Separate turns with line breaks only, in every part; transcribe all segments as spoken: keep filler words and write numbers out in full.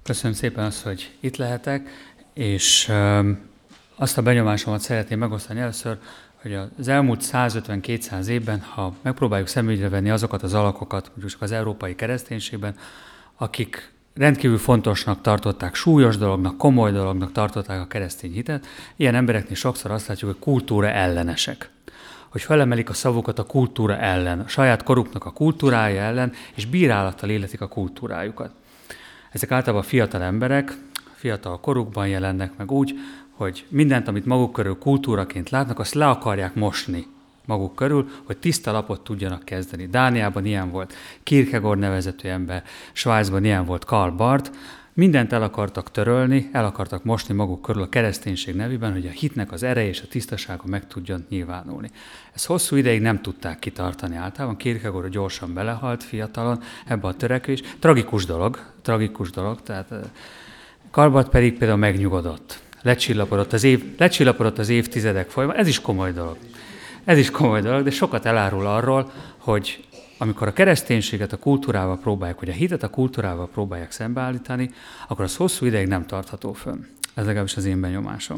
Köszönöm szépen azt, hogy itt lehetek, és azt a benyomásomat szeretném megosztani először, hogy az elmúlt százötven-kétszáz évben, ha megpróbáljuk szemügyre venni azokat az alakokat, mondjuk az európai kereszténységben, akik rendkívül fontosnak tartották, súlyos dolognak, komoly dolognak tartották a keresztény hitet, ilyen embereknél sokszor azt látjuk, hogy kultúra ellenesek. Hogy felemelik a szavukat a kultúra ellen, a saját koruknak a kultúrája ellen, és bírálattal illetik a kultúrájukat. Ezek általában fiatal emberek, fiatal korukban jelennek meg úgy, hogy mindent, amit maguk körül kultúraként látnak, azt le akarják mosni maguk körül, hogy tiszta lapot tudjanak kezdeni. Dániában ilyen volt Kierkegaard nevezetű ember, Svájcban ilyen volt Karl Barth. Mindent el akartak törölni, el akartak mosni maguk körül a kereszténység nevében, hogy a hitnek az ereje és a tisztasága meg tudjon nyilvánulni. Ezt hosszú ideig nem tudták kitartani általában. Kierkegaard gyorsan belehalt fiatalon ebbe a törekvés. Tragikus dolog, tragikus dolog, tehát Karl Barth pedig például megnyugodott. Lecsillapodott az, év, lecsillapodott az évtizedek folyamán. Ez is komoly dolog. Ez is komoly dolog, de sokat elárul arról, hogy amikor a kereszténységet a kultúrával próbálják, vagy a hitet a kultúrával próbálják szembeállítani, akkor az hosszú ideig nem tartható fönn. Ez legalábbis az én benyomásom.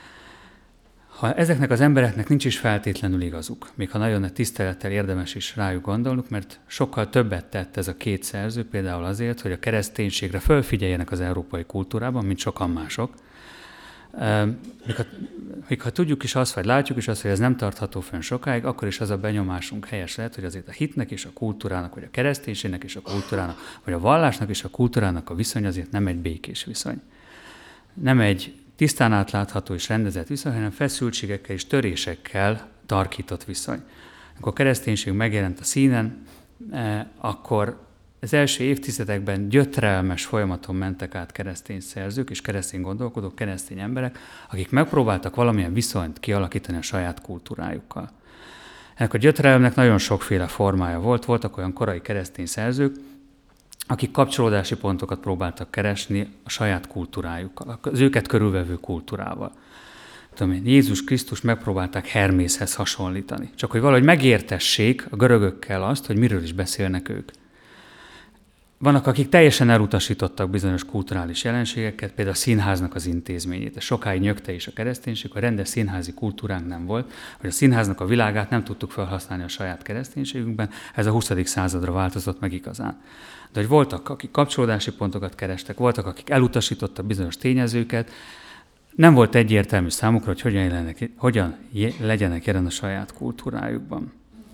Ha ezeknek az embereknek nincs is feltétlenül igazuk, még ha nagyon nagy tisztelettel érdemes is rájuk gondolnunk, mert sokkal többet tett ez a két szerző, például azért, hogy a kereszténységre fölfigyeljenek az európai kultúrában, mint sokan mások. Még ha, még ha tudjuk is azt, vagy látjuk is azt, hogy ez nem tartható fönn sokáig, akkor is az a benyomásunk helyes lehet, hogy azért a hitnek és a kultúrának, vagy a kereszténységnek és a kultúrának, vagy a vallásnak és a kultúrának a viszony azért nem egy békés viszony. Nem egy tisztán átlátható és rendezett viszony, hanem feszültségekkel és törésekkel tarkított viszony. Amikor a kereszténység megjelent a színen, akkor az első évtizedekben gyötrelmes folyamaton mentek át keresztény szerzők és keresztény gondolkodók, keresztény emberek, akik megpróbáltak valamilyen viszonyt kialakítani a saját kultúrájukkal. Ennek a gyötrelemnek nagyon sokféle formája volt. Voltak olyan korai keresztény szerzők, akik kapcsolódási pontokat próbáltak keresni a saját kultúrájukkal, az őket körülvevő kultúrával. Tudom én, Jézus Krisztus megpróbálták Hermészhez hasonlítani, csak hogy valahogy megértessék a görögökkel azt, hogy miről is beszélnek ők. Vannak, akik teljesen elutasítottak bizonyos kulturális jelenségeket, például a színháznak az intézményét. Ez sokáig nyögte is a kereszténység, hogy rendes színházi kultúránk nem volt, hogy a színháznak a világát nem tudtuk felhasználni a saját kereszténységünkben, ez a huszadik századra változott meg igazán. De hogy voltak, akik kapcsolódási pontokat kerestek, voltak, akik elutasítottak bizonyos tényezőket, nem volt egyértelmű számukra, hogy hogyan, jelenek, hogyan legyenek jelen a saját kultúrájukban.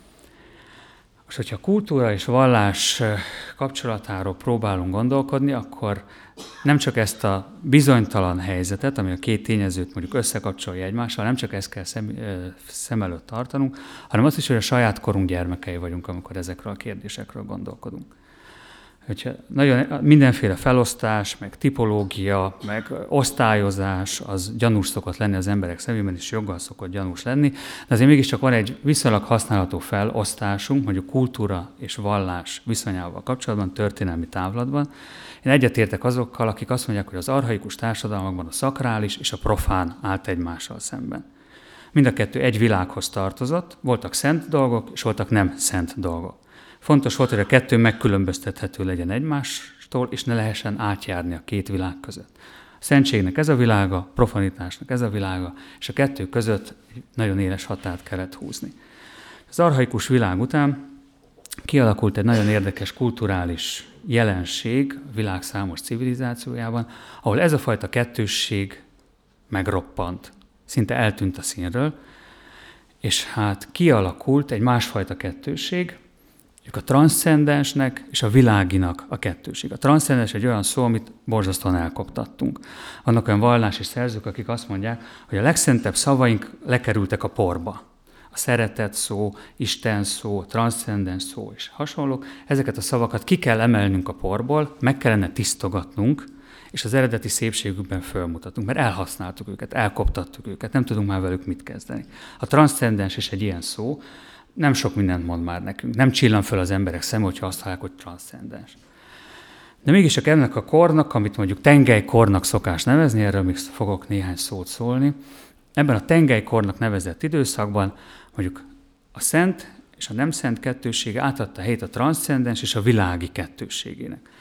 És hogyha kultúra és vallás kapcsolatáról próbálunk gondolkodni, akkor nem csak ezt a bizonytalan helyzetet, ami a két tényezőt mondjuk összekapcsolja egymással, nem csak ezt kell szem, szem előtt tartanunk, hanem azt is, hogy a saját korunk gyermekei vagyunk, amikor ezekről a kérdésekről gondolkodunk. Hogyha nagyon mindenféle felosztás, meg tipológia, meg osztályozás, az gyanús szokott lenni az emberek szemében, és joggal szokott gyanús lenni, de azért mégiscsak van egy viszonylag használható felosztásunk, mondjuk kultúra és vallás viszonyával kapcsolatban, történelmi távlatban. Én egyetértek azokkal, akik azt mondják, hogy az archaikus társadalmakban a szakrális és a profán állt egymással szemben. Mind a kettő egy világhoz tartozott, voltak szent dolgok, és voltak nem szent dolgok. Fontos volt, hogy a kettő megkülönböztethető legyen egymástól, és ne lehessen átjárni a két világ között. A szentségnek ez a világa, profanitásnak ez a világa, és a kettő között nagyon éles határt kellett húzni. Az archaikus világ után kialakult egy nagyon érdekes kulturális jelenség a világ számos civilizációjában, ahol ez a fajta kettősség megroppant, szinte eltűnt a színről, és hát kialakult egy másfajta kettősség, a transzcendensnek és a világinak a kettőség. A transzcendens egy olyan szó, amit borzasztóan elkoptattunk. Vannak olyan vallási szerzők, akik azt mondják, hogy a legszentebb szavaink lekerültek a porba. A szeretet szó, Isten szó, transzcendens szó és hasonlók. Ezeket a szavakat ki kell emelnünk a porból, meg kellene tisztogatnunk, és az eredeti szépségükben fölmutatunk, mert elhasználtuk őket, elkoptattuk őket, nem tudunk már velük mit kezdeni. A transzcendens is egy ilyen szó, nem sok mindent mond már nekünk, nem csillan föl az emberek szeme, hogyha azt hallják, hogy transzcendens. De mégis csak ennek a kornak, amit mondjuk tengelykornak szokás nevezni, erről még fogok néhány szót szólni, ebben a tengelykornak nevezett időszakban mondjuk a szent és a nem szent kettőssége átadta helyét a transzcendens és a világi kettősségének.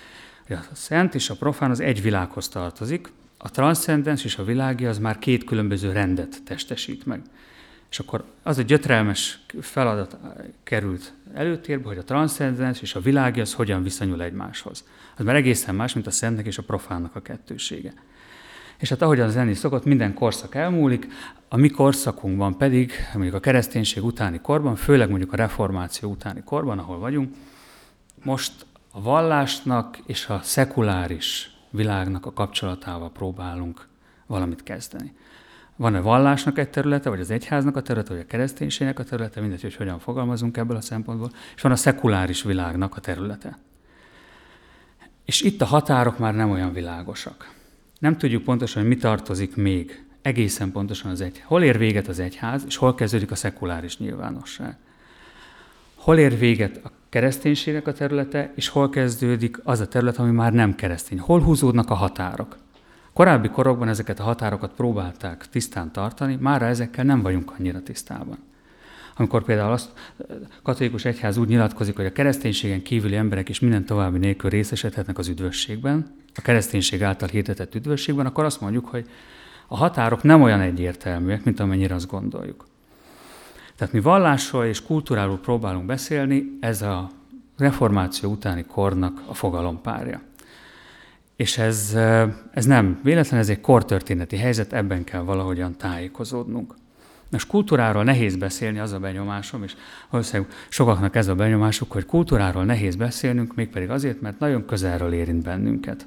hogy a szent és a profán az egy világhoz tartozik, a transzcendens és a világi az már két különböző rendet testesít meg. És akkor az a gyötrelmes feladat került előtérbe, hogy a transzcendens és a világi az hogyan viszonyul egymáshoz. Az már egészen más, mint a szentnek és a profánnak a kettősége. És hát ahogyan az lenni szokott, minden korszak elmúlik, a mi korszakunkban pedig, mondjuk a kereszténység utáni korban, főleg mondjuk a reformáció utáni korban, ahol vagyunk, most a vallásnak és a szekuláris világnak a kapcsolatával próbálunk valamit kezdeni. Van a vallásnak egy területe, vagy az egyháznak a területe, vagy a kereszténységnek a területe, mindegy, hogy hogyan fogalmazunk ebből a szempontból, és van a szekuláris világnak a területe. És itt a határok már nem olyan világosak. Nem tudjuk pontosan, hogy mi tartozik még egészen pontosan az egy. Hol ér véget az egyház, és hol kezdődik a szekuláris nyilvánosság. Hol ér véget a kereszténységnek a területe, és hol kezdődik az a terület, ami már nem keresztény. Hol húzódnak a határok. Korábbi korokban ezeket a határokat próbálták tisztán tartani, mára ezekkel nem vagyunk annyira tisztában. Amikor például azt katolikus egyház úgy nyilatkozik, hogy a kereszténységen kívüli emberek is minden további nélkül részesedhetnek az üdvösségben, a kereszténység által hirdetett üdvösségben, akkor azt mondjuk, hogy a határok nem olyan egyértelműek, mint amennyire azt gondoljuk. Tehát mi vallásról és kultúráról próbálunk beszélni, ez a reformáció utáni kornak a fogalompárja. És ez, ez nem véletlen, ez egy kortörténeti helyzet, ebben kell valahogyan tájékozódnunk. Most kultúráról nehéz beszélni, az a benyomásom, és valószínűleg sokaknak ez a benyomásuk, hogy kultúráról nehéz beszélnünk, mégpedig azért, mert nagyon közelről érint bennünket.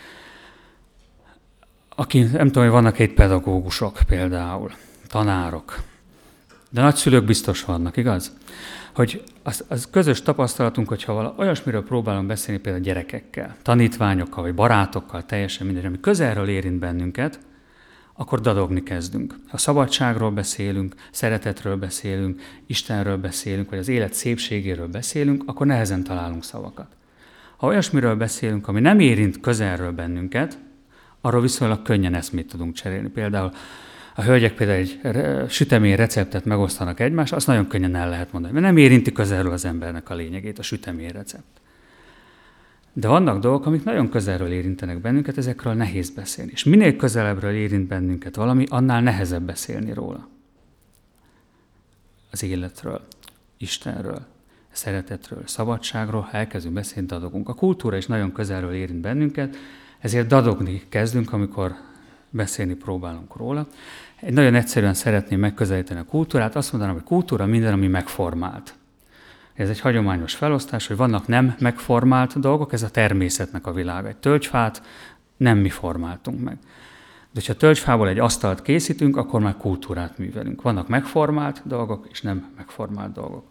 Aki, nem tudom, hogy vannak itt pedagógusok például, tanárok, de nagyszülők biztos vannak, igaz? Hogy az, az közös tapasztalatunk, hogyha vala, olyasmiről próbálunk beszélni például gyerekekkel, tanítványokkal vagy barátokkal, teljesen mindegy, ami közelről érint bennünket, akkor dadogni kezdünk. Ha szabadságról beszélünk, szeretetről beszélünk, Istenről beszélünk, vagy az élet szépségéről beszélünk, akkor nehezen találunk szavakat. Ha olyasmiről beszélünk, ami nem érint közelről bennünket, arról viszonylag könnyen eszmét tudunk cserélni. Például a hölgyek például egy sütemény receptet megosztanak egymást, azt nagyon könnyen el lehet mondani, mert nem érinti közelről az embernek a lényegét, a sütemény recept. De vannak dolgok, amik nagyon közelről érintenek bennünket, ezekről nehéz beszélni. És minél közelebbről érint bennünket valami, annál nehezebb beszélni róla. Az életről, Istenről, szeretetről, szabadságról, ha elkezdünk beszélni, dadogunk. A kultúra is nagyon közelről érint bennünket, ezért dadogni kezdünk, amikor beszélni próbálunk róla. Egy nagyon egyszerűen szeretném megközelíteni a kultúrát, azt mondanám, hogy kultúra minden, ami megformált. Ez egy hagyományos felosztás, hogy vannak nem megformált dolgok, ez a természetnek a világa. Egy tölgyfát nem mi formáltunk meg. De ha tölgyfából egy asztalt készítünk, akkor már kultúrát művelünk. Vannak megformált dolgok, és nem megformált dolgok.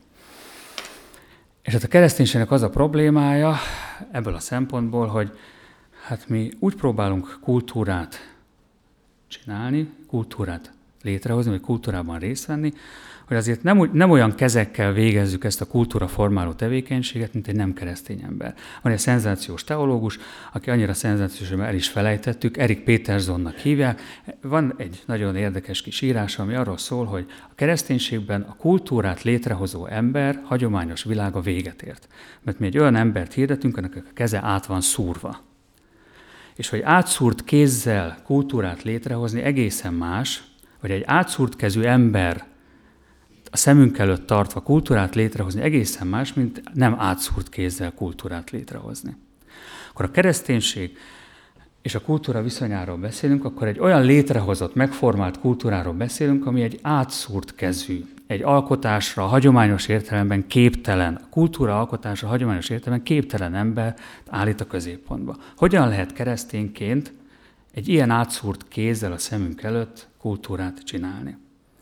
És hát a kereszténységnek az a problémája ebből a szempontból, hogy hát mi úgy próbálunk kultúrát csinálni, kultúrát létrehozni, vagy kultúrában részt venni, hogy azért nem, nem olyan kezekkel végezzük ezt a kultúra formáló tevékenységet, mint egy nem keresztény ember. Van egy szenzációs teológus, aki annyira szenzációs, hogy el is felejtettük, Erik Petersonnak hívják. Van egy nagyon érdekes kis írás, ami arról szól, hogy a kereszténységben a kultúrát létrehozó ember hagyományos világa véget ért. Mert mi egy olyan embert hirdetünk, annak a keze át van szúrva. És hogy átszúrt kézzel kultúrát létrehozni egészen más, vagy egy átszúrt kezű ember a szemünk előtt tartva kultúrát létrehozni egészen más, mint nem átszúrt kézzel kultúrát létrehozni. Akkor a kereszténység és a kultúra viszonyáról beszélünk, akkor egy olyan létrehozott, megformált kultúráról beszélünk, ami egy átszúrt kezű, egy alkotásra, a hagyományos értelemben képtelen, a kultúra alkotásra, a hagyományos értelemben képtelen ember állít a középpontba. Hogyan lehet keresztényként egy ilyen átszúrt kézzel a szemünk előtt kultúrát csinálni?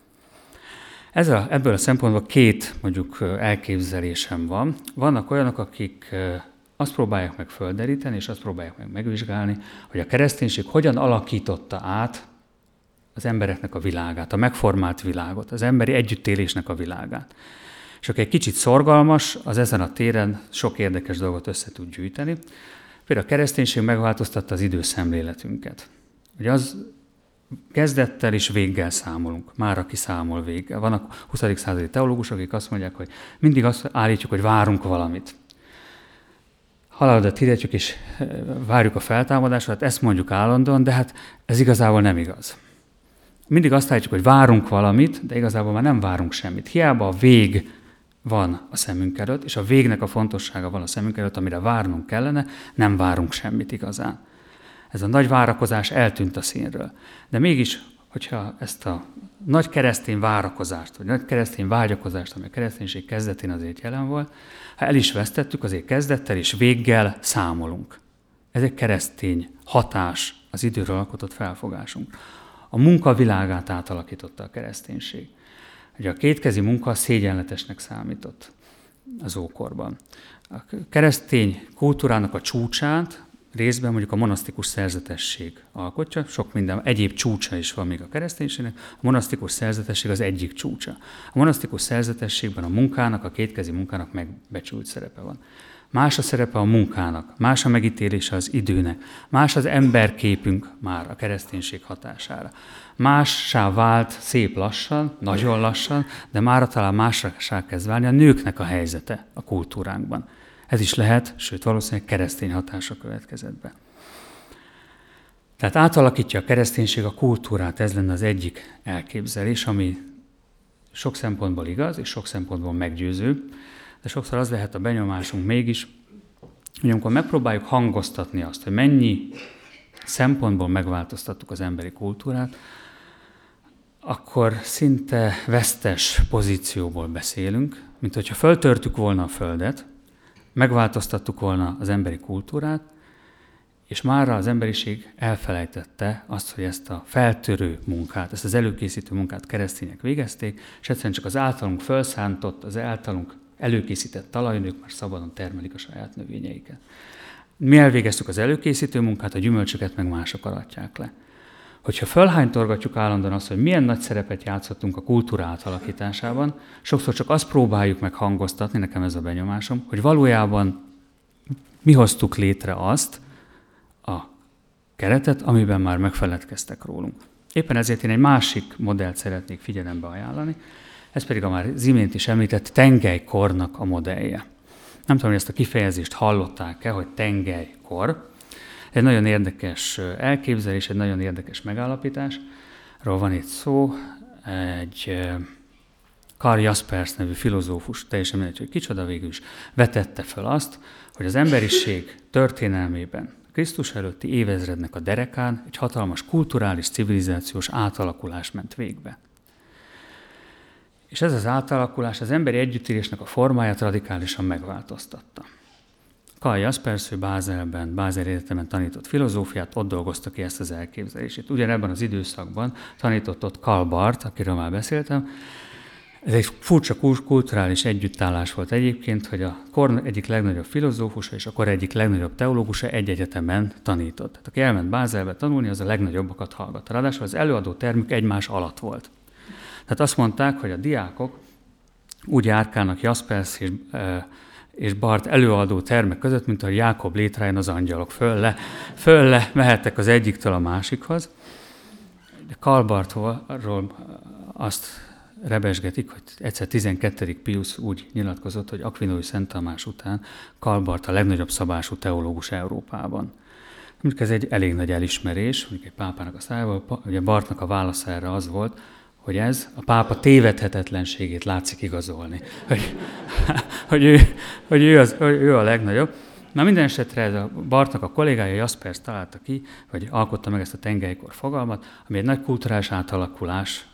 Ez a, ebből a szempontból két mondjuk elképzelésem van. Vannak olyanok, akik azt próbálják meg földeríteni, és azt próbálják meg megvizsgálni, hogy a kereszténység hogyan alakította át az embereknek a világát, a megformált világot, az emberi együttélésnek a világát. És aki egy kicsit szorgalmas, az ezen a téren sok érdekes dolgot össze tud gyűjteni. Például a kereszténység megváltoztatta az időszemléletünket. Ugye az kezdettel és véggel számolunk. Már aki számol véggel. Vannak huszadik századi teológusok, akik azt mondják, hogy mindig azt állítjuk, hogy várunk valamit. halálodat hirdetjük, és várjuk a feltámadást, hát ezt mondjuk állandóan, de hát ez igazából nem igaz. Mindig azt állítjuk, hogy várunk valamit, de igazából már nem várunk semmit. Hiába a vég van a szemünk előtt, és a végnek a fontossága van a szemünk előtt, amire várnunk kellene, nem várunk semmit igazán. Ez a nagy várakozás eltűnt a színről. De mégis, hogyha ezt a nagy keresztény várakozást, vagy nagy keresztény vágyakozást, ami a kereszténység kezdetén azért jelen volt, ha el is vesztettük, azért kezdettel és véggel számolunk. Ez egy keresztény hatás, az időről alkotott felfogásunk. A munka világát átalakította a kereszténység. Ugye a kétkezi munka szégyenletesnek számított az ókorban. A keresztény kultúrának a csúcsát részben mondjuk a monasztikus szerzetesség alkotja, sok minden egyéb csúcsa is van még a kereszténységnek, a monasztikus szerzetesség az egyik csúcsa. A monasztikus szerzetességben a munkának, a kétkezi munkának megbecsült szerepe van. Más a szerepe a munkának, más a megítélése az időnek, más az emberképünk már a kereszténység hatására. Mássá vált szép lassan, nagyon lassan, de mára talán mássá kezd válni a nőknek a helyzete a kultúránkban. Ez is lehet, sőt valószínűleg keresztény hatása következett be. Tehát átalakítja a kereszténység a kultúrát, ez lenne az egyik elképzelés, ami sok szempontból igaz, és sok szempontból meggyőző, de sokszor az lehet a benyomásunk mégis, hogy amikor megpróbáljuk hangoztatni azt, hogy mennyi szempontból megváltoztattuk az emberi kultúrát, akkor szinte vesztes pozícióból beszélünk, mint hogyha föltörtük volna a földet, megváltoztattuk volna az emberi kultúrát, és mára az emberiség elfelejtette azt, hogy ezt a feltörő munkát, ezt az előkészítő munkát keresztények végezték, és egyszerűen csak az általunk felszántott, az általunk előkészített talajon, ők már szabadon termelik a saját növényeiket. Mi elvégeztük az előkészítő munkát, a gyümölcsöket meg mások aratják le. Hogyha fölhánytorgatjuk állandóan azt, hogy milyen nagy szerepet játszottunk a kultúra átalakításában, sokszor csak azt próbáljuk meg hangoztatni, nekem ez a benyomásom, hogy valójában mi hoztuk létre azt a keretet, amiben már megfeledkeztek rólunk. Éppen ezért én egy másik modellt szeretnék figyelembe ajánlani, ez pedig a már az imént is említett tengelykornak a modellje. Nem tudom, hogy ezt a kifejezést hallották-e, hogy tengelykor. Egy nagyon érdekes elképzelés, egy nagyon érdekes megállapításról van itt szó. Egy Karl Jaspers nevű filozófus, teljesen mindegy, hogy kicsoda, végül is vetette fel azt, hogy az emberiség történelmében Krisztus előtti évezrednek a derekán egy hatalmas kulturális, civilizációs átalakulás ment végbe. És ez az átalakulás az emberi együttélésnek a formáját radikálisan megváltoztatta. Karl Jaspers, ő Bázelben, Bázel Egyetemen tanított filozófiát, ott dolgozta ki ezt az elképzelését. Ugyanebben az időszakban tanított ott Karl Barth, akiről már beszéltem. Ez egy furcsa kulturális együttállás volt egyébként, hogy a kor egyik legnagyobb filozófusa és a kor egyik legnagyobb teológusa egy egyetemen tanított. Tehát aki elment Bázelbe tanulni, az a legnagyobbakat hallgatta. Ráadásul az előadó termük egymás alatt volt. Tehát azt mondták, hogy a diákok úgy járkálnak Jaspers és, e, és Barth előadó termek között, mint ahogy Jákob létráján az angyalok. Fölle, fölle mehettek az egyiktől a másikhoz. De Karl Barthról azt rebesgetik, hogy egyszer tizenkettedik Piusz úgy nyilatkozott, hogy Akvinói Szent Tamás után Karl Barth a legnagyobb szabású teológus Európában. Mondjuk ez egy elég nagy elismerés, mondjuk egy pápának a szájából, ugye Barthnak a válasz erre az volt, hogy ez a pápa tévedhetetlenségét látszik igazolni. Hogy, hogy, ő, hogy, ő, az, hogy ő a legnagyobb. Na minden esetre ez a Barthnak a kollégája Jaspers találta ki, hogy alkotta meg ezt a tengelykor fogalmat, ami egy nagy kulturális átalakulás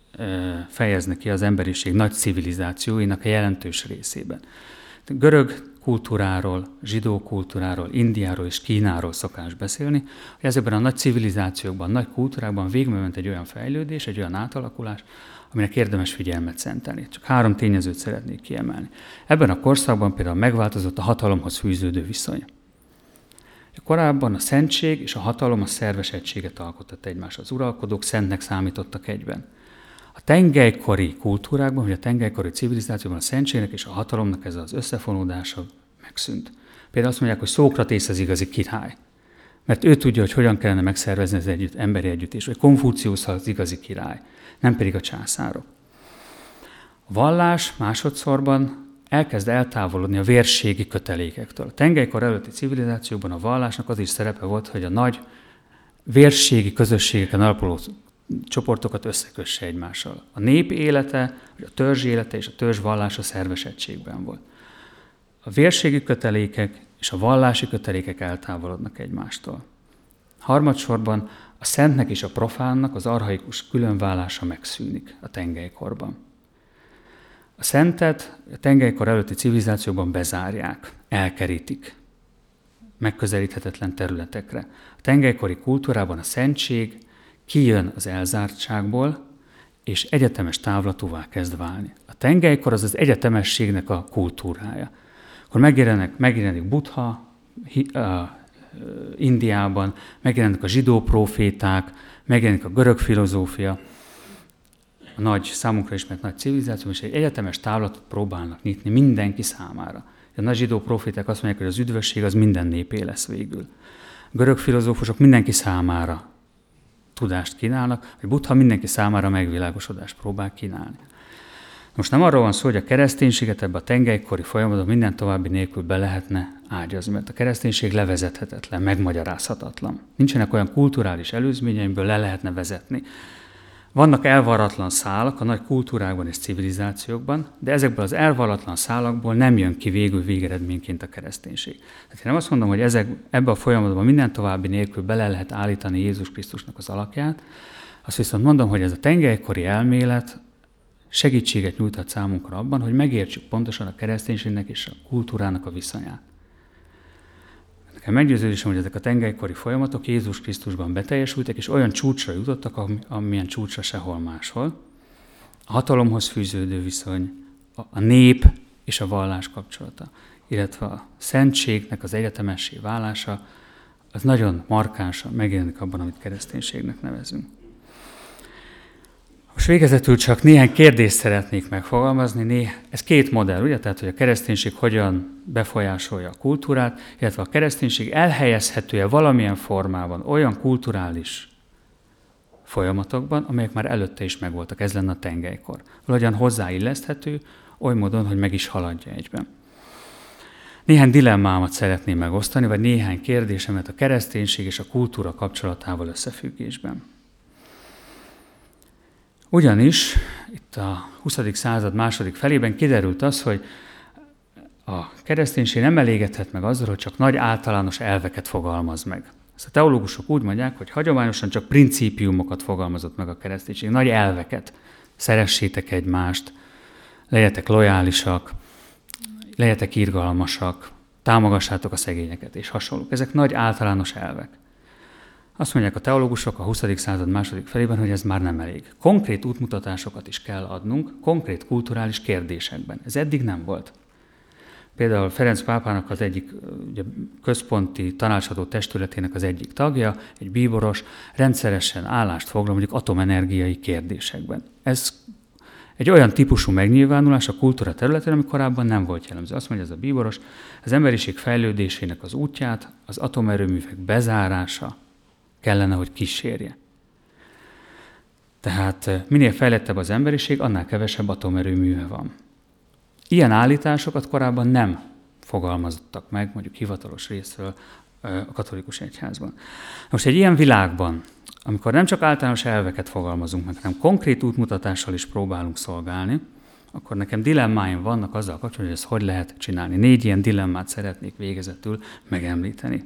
fejezne ki az emberiség nagy civilizációinak a jelentős részében. Görög kultúráról, zsidó kultúráról, Indiáról és Kínáról szokás beszélni, hogy ezekben a nagy civilizációkban, nagy kultúrákban végigment egy olyan fejlődés, egy olyan átalakulás, aminek érdemes figyelmet szentelni. Csak három tényezőt szeretnék kiemelni. Ebben a korszakban például megváltozott a hatalomhoz fűződő viszony. Korábban a szentség és a hatalom a szerves egységet alkotott egymáshoz. Az uralkodók szentnek számítottak egyben. A tengelykori kultúrákban, vagy a tengelykori civilizációban a szentségnek és a hatalomnak ez az összefonódása megszűnt. Például azt mondják, hogy Szókratész az igazi király, mert ő tudja, hogy hogyan kellene megszervezni az együtt, emberi együttést, vagy Konfúciusz az igazi király, nem pedig a császárok. A vallás másodszorban elkezd eltávolodni a vérségi kötelékektől. A tengelykor előtti civilizációban a vallásnak az is szerepe volt, hogy a nagy vérségi közösségeken alapuló csoportokat összekösse egymással. A nép élete, a törzs élete és a törzs vallása szerves egységben volt. A vérségi kötelékek és a vallási kötelékek eltávolodnak egymástól. Harmadsorban a szentnek és a profánnak az archaikus különválása megszűnik a tengellykorban. A szentet a tengelykor előtti civilizációban bezárják, elkerítik megközelíthetetlen területekre. A tengelykori kultúrában a szentség kijön az elzártságból, és egyetemes távlatúvá kezd válni. A tengelykor az az egyetemességnek a kultúrája. Akkor megjelenik, megjelenik Buddha hi, uh, Indiában, megjelennek a zsidó proféták, megjelenik a görög filozófia, a nagy, számunkra ismert nagy civilizáció, és egy egyetemes távlatot próbálnak nyitni mindenki számára. A nagy zsidó proféták azt mondják, hogy az üdvösség az minden népé lesz végül. A görög filozófusok mindenki számára tudást kínálnak, hogy Buddha mindenki számára megvilágosodást próbál kínálni. Most nem arról van szó, hogy a kereszténységet ebbe a tengelykori folyamatban minden további nélkül be lehetne ágyazni, mert a kereszténység levezethetetlen, megmagyarázhatatlan. Nincsenek olyan kulturális előzményeimből le lehetne vezetni. Vannak elvarratlan szálak a nagy kultúrákban és civilizációkban, de ezekből az elvarratlan szálakból nem jön ki végül végeredményként a kereszténység. Tehát én nem azt mondom, hogy ezek, ebbe a folyamatban minden további nélkül bele lehet állítani Jézus Krisztusnak az alakját, azt viszont mondom, hogy ez a tengelykori elmélet segítséget nyújthat számunkra abban, hogy megértsük pontosan a kereszténységnek és a kultúrának a viszonyát. Nekem meggyőződésem, hogy ezek a tengelykori folyamatok Jézus Krisztusban beteljesültek, és olyan csúcsra jutottak, amilyen csúcsra sehol máshol. A hatalomhoz fűződő viszony, a nép és a vallás kapcsolata, illetve a szentségnek az egyetemessé válása, az nagyon markánsan megjelenik abban, amit kereszténységnek nevezünk. Most végezetül csak néhány kérdést szeretnék megfogalmazni. Né, ez két modell, ugye? Tehát, hogy a kereszténység hogyan befolyásolja a kultúrát, illetve a kereszténység elhelyezhető-e valamilyen formában olyan kulturális folyamatokban, amelyek már előtte is megvoltak. Ez lenne a tengelykor. Valahogyan hozzáilleszthető, oly módon, hogy meg is haladja egyben. Néhány dilemmámat szeretném megosztani, vagy néhány kérdésemet a kereszténység és a kultúra kapcsolatával összefüggésben. Ugyanis itt a huszadik század második felében kiderült az, hogy a kereszténység nem elégedhet meg azzal, hogy csak nagy általános elveket fogalmaz meg. Ezt a teológusok úgy mondják, hogy hagyományosan csak principiumokat fogalmazott meg a kereszténység, nagy elveket. Szeressétek egymást, legyetek lojálisak, legyetek irgalmasak, támogassátok a szegényeket és hasonlók. Ezek nagy általános elvek. Azt mondják a teológusok a huszadik század második felében, hogy ez már nem elég. Konkrét útmutatásokat is kell adnunk, konkrét kulturális kérdésekben. Ez eddig nem volt. Például Ferenc pápának az egyik ugye, központi tanácsadó testületének az egyik tagja, egy bíboros, rendszeresen állást foglal mondjuk atomenergiai kérdésekben. Ez egy olyan típusú megnyilvánulás a kultúra területén, ami korábban nem volt jellemző. Azt mondja ez a bíboros, az emberiség fejlődésének az útját az atomerőművek bezárása kellene, hogy kísérje. Tehát minél fejlettebb az emberiség, annál kevesebb atomerőműve van. Ilyen állításokat korábban nem fogalmazottak meg, mondjuk hivatalos részről a katolikus egyházban. Most egy ilyen világban, amikor nem csak általános elveket fogalmazunk meg, hanem konkrét útmutatással is próbálunk szolgálni, akkor nekem dilemmáim vannak azzal kapcsolatban, hogy ezt hogy lehet csinálni. Négy ilyen dilemmát szeretnék végezetül megemlíteni.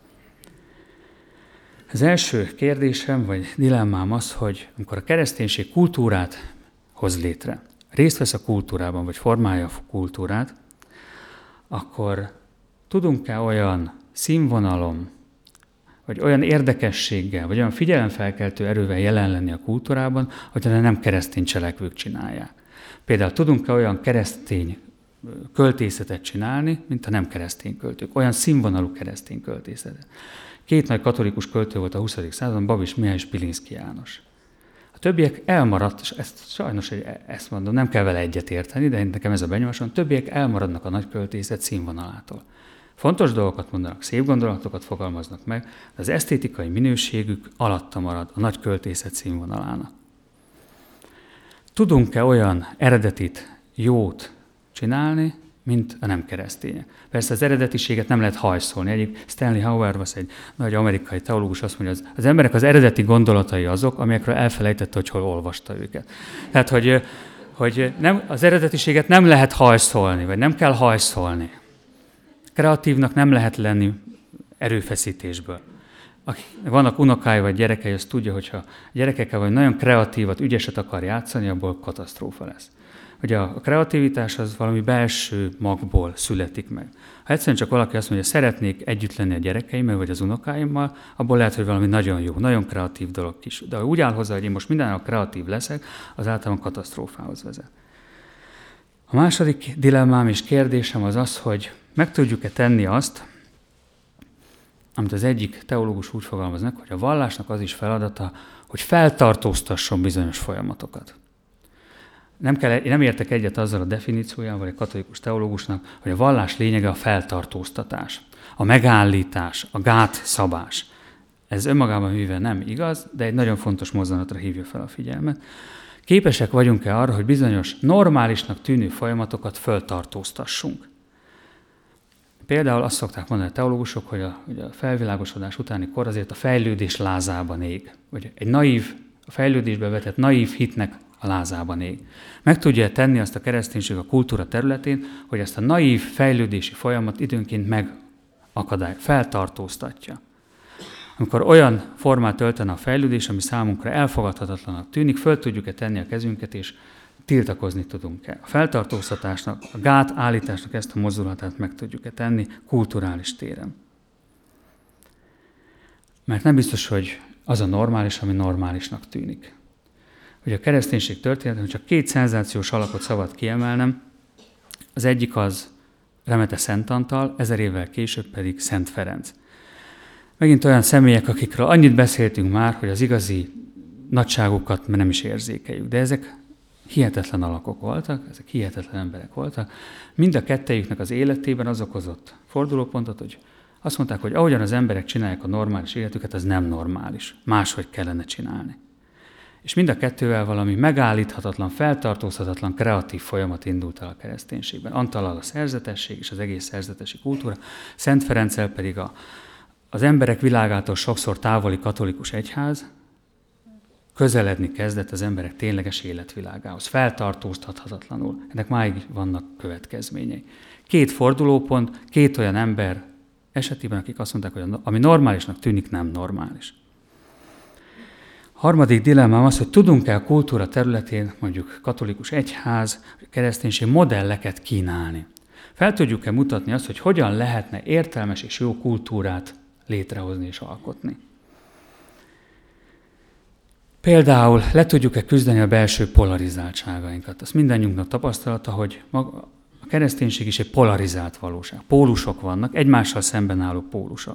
Az első kérdésem, vagy dilemmám az, hogy amikor a kereszténység kultúrát hoz létre, részt vesz a kultúrában, vagy formálja a kultúrát, akkor tudunk-e olyan színvonalon, vagy olyan érdekességgel, vagy olyan figyelemfelkeltő erővel jelen lenni a kultúrában, hogy nem keresztény cselekvők csinálják. Például tudunk-e olyan keresztény költészetet csinálni, mint a nem keresztény költők, olyan színvonalú keresztény költészetet. Két nagy katolikus költő volt a huszadik században, Babiš Mihály és Pilinszky János. A többiek elmaradt, és ezt sajnos ezt mondom, nem kell vele egyet érteni, de nekem ez a benyomásom, a többiek elmaradnak a nagy költészet színvonalától. Fontos dolgokat mondanak, szép gondolatokat fogalmaznak meg, de az esztétikai minőségük alatta marad a nagy költészet színvonalának. Tudunk-e olyan eredetit, jót csinálni, mint a nem keresztények. Persze az eredetiséget nem lehet hajszolni. Egyik Stanley Hauerwas, egy nagy amerikai teológus azt mondja, hogy az emberek az eredeti gondolatai azok, amelyekről elfelejtette, hogy hol olvasta őket. Tehát, hogy, hogy nem, az eredetiséget nem lehet hajszolni, vagy nem kell hajszolni. Kreatívnak nem lehet lenni erőfeszítésből. Akik vannak unokái vagy gyerekei, az tudja, hogyha a gyerekekkel vagy nagyon kreatívat, ügyeset akar játszani, abból katasztrófa lesz. Ugye a kreativitás az valami belső magból születik meg. Ha egyszerűen csak valaki azt mondja, hogy szeretnék együtt lenni a gyerekeimmel, vagy az unokáimmal, abból lehet, hogy valami nagyon jó, nagyon kreatív dolog is. De ha úgy áll hozzá, hogy én most mindenáll kreatív leszek, az általában katasztrófához vezet. A második dilemmám és kérdésem az az, hogy meg tudjuk-e tenni azt, amit az egyik teológus úgy fogalmaz meg, hogy a vallásnak az is feladata, hogy feltartóztasson bizonyos folyamatokat. Nem, kell, én nem értek egyet azzal a definíciójával, egy katolikus teológusnak, hogy a vallás lényege a feltartóztatás, a megállítás, a gátszabás. Ez önmagában művel nem igaz, de egy nagyon fontos mozzanatra hívja fel a figyelmet. Képesek vagyunk-e arra, hogy bizonyos normálisnak tűnő folyamatokat feltartóztassunk? Például azt szokták mondani a teológusok, hogy a, hogy a felvilágosodás utáni kor azért a fejlődés lázában ég. Vagy egy naív, a fejlődésbe vetett naív hitnek a lázában ég. Meg tudja tenni azt a kereszténység a kultúra területén, hogy ezt a naív fejlődési folyamat időnként megakadály, feltartóztatja. Amikor olyan formát öltene a fejlődés, ami számunkra elfogadhatatlanak tűnik, föl tudjuk-e tenni a kezünket, és tiltakozni tudunk-e. A feltartóztatásnak, a gát állításnak ezt a mozdulatát meg tudjuk-e tenni kulturális téren. Mert nem biztos, hogy az a normális, ami normálisnak tűnik. Ugye a kereszténység történetben csak két szenzációs alakot szabad kiemelnem, az egyik az Remete Szent Antal, ezer évvel később pedig Szent Ferenc. Megint olyan személyek, akikről annyit beszéltünk már, hogy az igazi nagyságukat nem is érzékeljük, de ezek hihetetlen alakok voltak, ezek hihetetlen emberek voltak. Mind a kettejüknek az életében az okozott fordulópontot, hogy azt mondták, hogy ahogyan az emberek csinálják a normális életüket, az nem normális. Máshogy kellene csinálni. És mind a kettővel valami megállíthatatlan, feltartózhatatlan, kreatív folyamat indult el a kereszténységben. Antallal a szerzetesség és az egész szerzetesi kultúra, Szent Ferenccel pedig a, az emberek világától sokszor távoli katolikus egyház közeledni kezdett az emberek tényleges életvilágához. Feltartóztathatatlanul. Ennek máig vannak következményei. Két fordulópont, két olyan ember esetében, akik azt mondták, hogy ami normálisnak tűnik, nem normális. Harmadik dilemmám az, hogy tudunk-e a kultúra területén, mondjuk katolikus egyház, kereszténység modelleket kínálni. Fel tudjuk-e mutatni azt, hogy hogyan lehetne értelmes és jó kultúrát létrehozni és alkotni. Például le tudjuk-e küzdeni a belső polarizáltságainkat. Azt mindannyiunknak tapasztalata, hogy maga a kereszténység is egy polarizált valóság. Pólusok vannak, egymással szemben álló pólusok.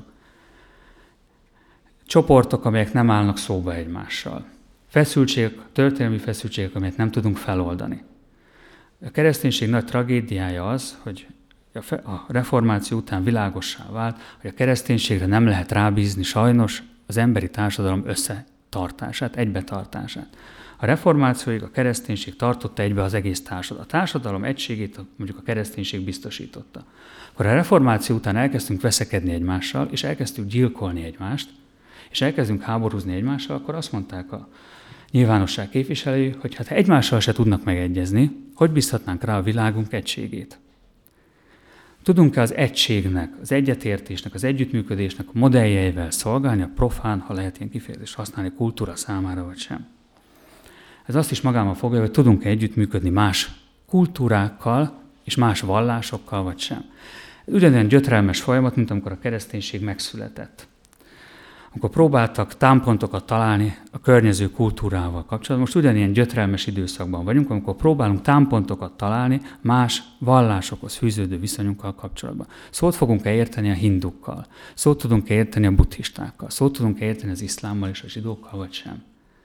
Csoportok, amelyek nem állnak szóba egymással. Feszültségek, történelmi feszültségek, amelyet nem tudunk feloldani. A kereszténység nagy tragédiája az, hogy a reformáció után világossá vált, hogy a kereszténységre nem lehet rábízni sajnos az emberi társadalom összetartását, egybetartását. A reformációig a kereszténység tartotta egybe az egész társadalmat. A társadalom egységét mondjuk a kereszténység biztosította. Akkor a reformáció után elkezdtünk veszekedni egymással, és elkezdtünk gyilkolni egymást, és elkezdünk háborúzni egymással, akkor azt mondták a nyilvánosság képviselői, hogy hát ha egymással se tudnak megegyezni, hogy bízhatnánk rá a világunk egységét. Tudunk-e az egységnek, az egyetértésnek, az együttműködésnek a modelljeivel szolgálni, a profán, ha lehet ilyen kifejezést használni, kultúra számára, vagy sem? Ez azt is magában fogja, hogy tudunk-e együttműködni más kultúrákkal és más vallásokkal, vagy sem. Ez ugyanilyen gyötrelmes folyamat, mint amikor a kereszténység megszületett. Amikor próbáltak támpontokat találni a környező kultúrával kapcsolatban. Most ugyanilyen gyötrelmes időszakban vagyunk, amikor próbálunk támpontokat találni más vallásokhoz fűződő viszonyunkkal kapcsolatban. Szót fogunk-e érteni a hindukkal, szót tudunk-e érteni a buddhistákkal, szót tudunk-e érteni az iszlámmal és a zsidókkal, vagy sem.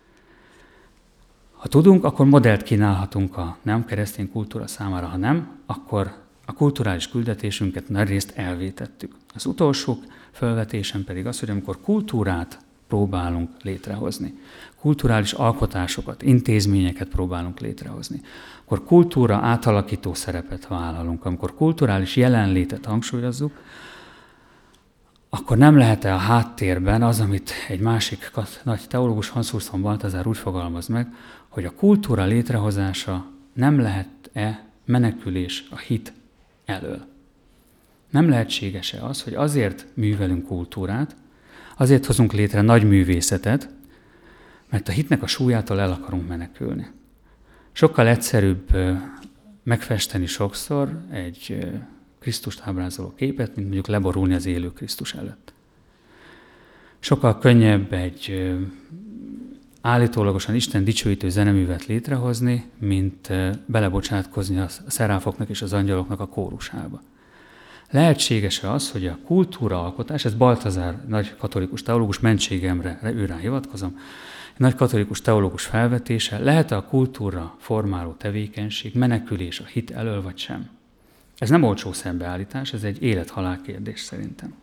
Ha tudunk, akkor modellt kínálhatunk a nem keresztény kultúra számára, ha nem, akkor a kulturális küldetésünket nagy részt elvétettük. Az utolsó felvetésem pedig az, hogy amikor kultúrát próbálunk létrehozni. Kulturális alkotásokat, intézményeket próbálunk létrehozni. Akkor kultúra átalakító szerepet vállalunk, amikor kulturális jelenlétet hangsúlyozzuk, akkor nem lehet-e a háttérben az, amit egy másik nagy teológus, Hans Urs von Balthasar úgy fogalmaz meg, hogy a kultúra létrehozása nem lehet-e menekülés a hit elől. Nem lehetséges-e az, hogy azért művelünk kultúrát, azért hozunk létre nagy művészetet, mert a hitnek a súlyától el akarunk menekülni. Sokkal egyszerűbb megfesteni sokszor egy Krisztust ábrázoló képet, mint mondjuk leborulni az élő Krisztus előtt. Sokkal könnyebb egy állítólagosan Isten dicsőítő zeneművet létrehozni, mint belebocsátkozni a szeráfoknak és az angyaloknak a kórusába. Lehetséges-e az, hogy a kultúraalkotás, ez Balthasar nagy katolikus teológus, mentségemre őrá hivatkozom, nagy katolikus teológus felvetése, lehet-e a kultúra formáló tevékenység menekülés a hit elől, vagy sem? Ez nem olcsó szembeállítás, ez egy élet-halál kérdés szerintem.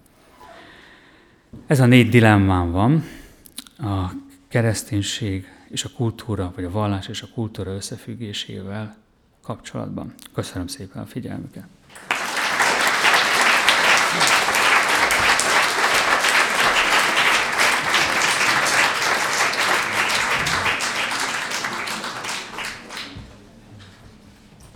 Ez a négy dilemmám van, a kereszténység és a kultúra, vagy a vallás és a kultúra összefüggésével kapcsolatban. Köszönöm szépen a figyelmüket!